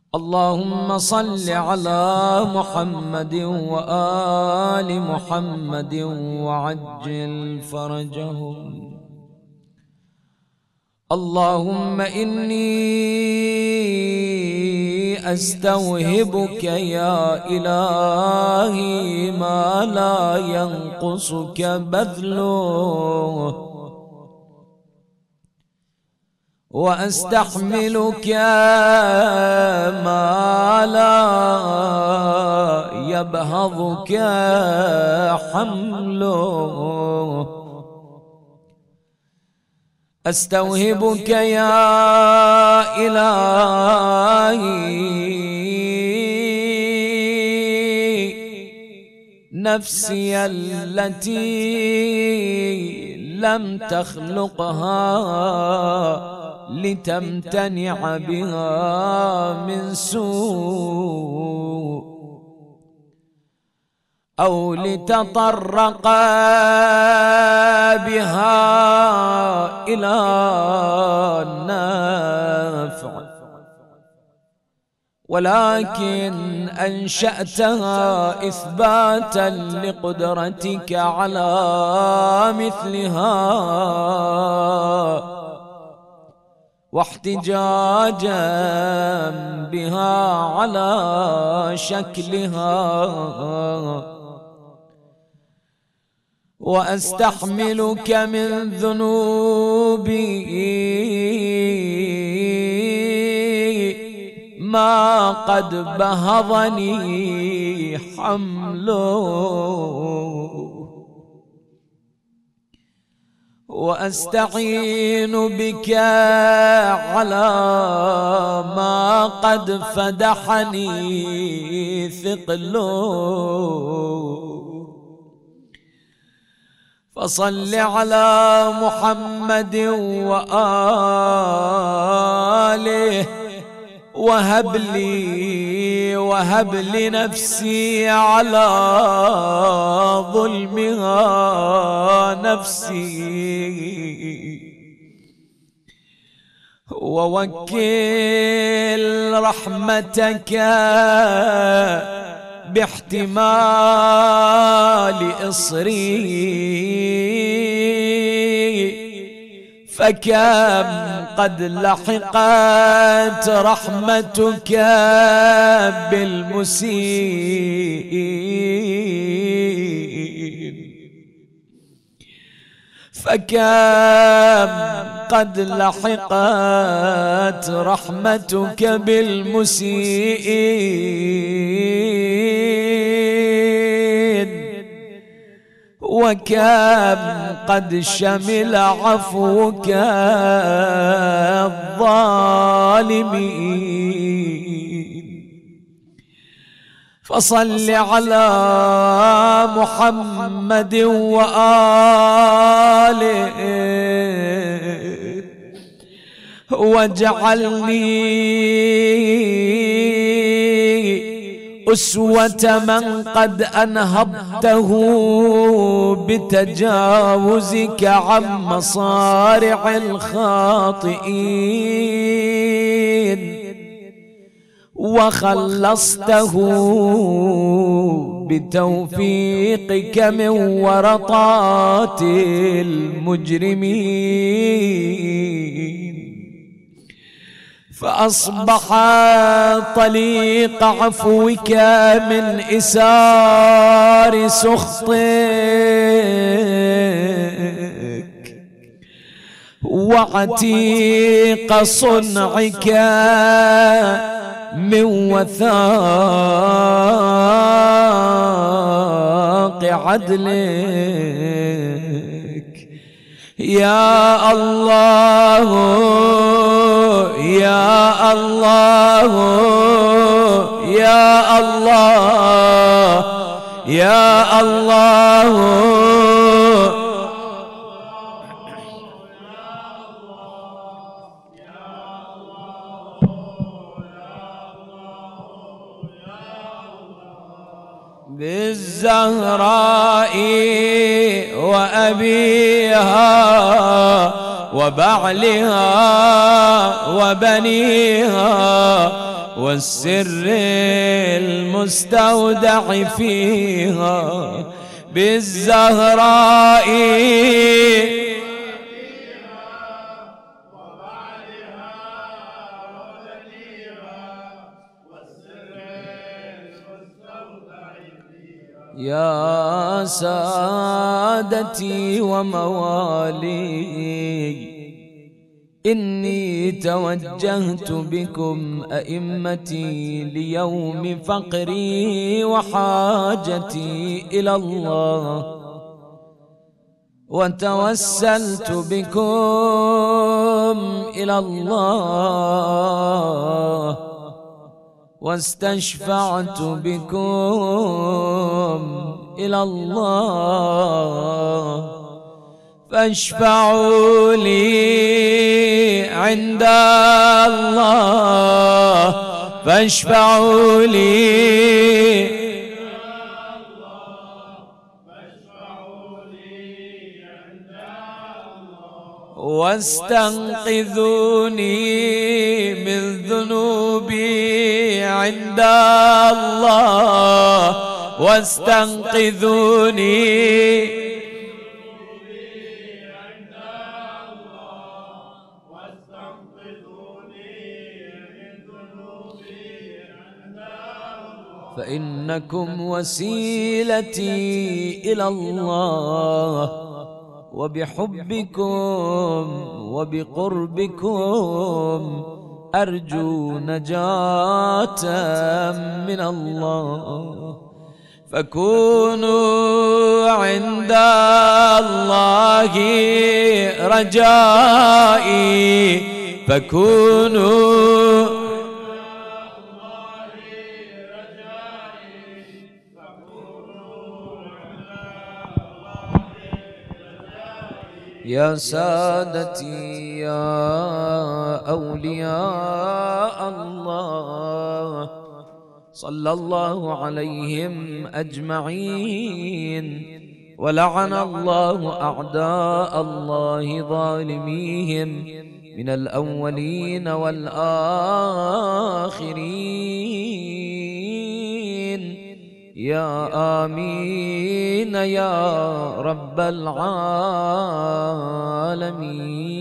اللهم صل على محمد وآل محمد وعجل فرجهم. اللهم إني أستوهبك يا إلهي ما لا ينقصك بذله، وأستحملك ما لا يبهضك حمله. أستوهبك يا إلهي نفسي التي لم تخلقها لتمتنع بها من سوء أو لتطرق بها إلى النفع، ولكن أنشأتها إثباتا لقدرتك على مثلها واحتجاجا بها على شكلها، وأستحملك من ذنوبي ما قد بهضني حمله، وأستعين بك على ما قد فدحني ثقله. فصل على محمد وآله وهب لي نفسي على ظلمها نفسي، ووكل رحمتك باحتمال إصري، فكم قد لحقت رحمتك بالمسيئين، فكم قد لحقت رحمتك بالمسيئين، وكم قد شمل عفوك الظالمين. فصل على محمد وآله واجعلني أسوة من قد أنهضته بتجاوزك عن مصارع الخاطئين، وخلصته بتوفيقك من ورطات المجرمين، فأصبح طليق عفوك من إسار سخطك، وعتيق صنعك من وثاق عدلك. يا الله يا الله يا الله يا الله بالزهراء وأبيها وبعلها وبنيها والسر المستودع فيها بالزهراء يا سادتي وموالي إني توجهت بكم أئمتي ليوم فقري وحاجتي إلى الله، وتوسلت بكم إلى الله، واستشفعت بكم إلى الله، فاشفعوا لي عند الله، فاشفعوا لي واستنقذوني من ذنوبي عند الله، واستنقذوني فإنكم وسيلتي إلى الله، وبحبكم وبقربكم أرجو نجاة من الله، فكونوا عند الله رجائي، فكونوا يا سادتي يا أولياء الله، صلى الله عليهم أجمعين، ولعن الله أعداء الله ظالميهم من الأولين والآخرين، يا آمين يا رب العالمين.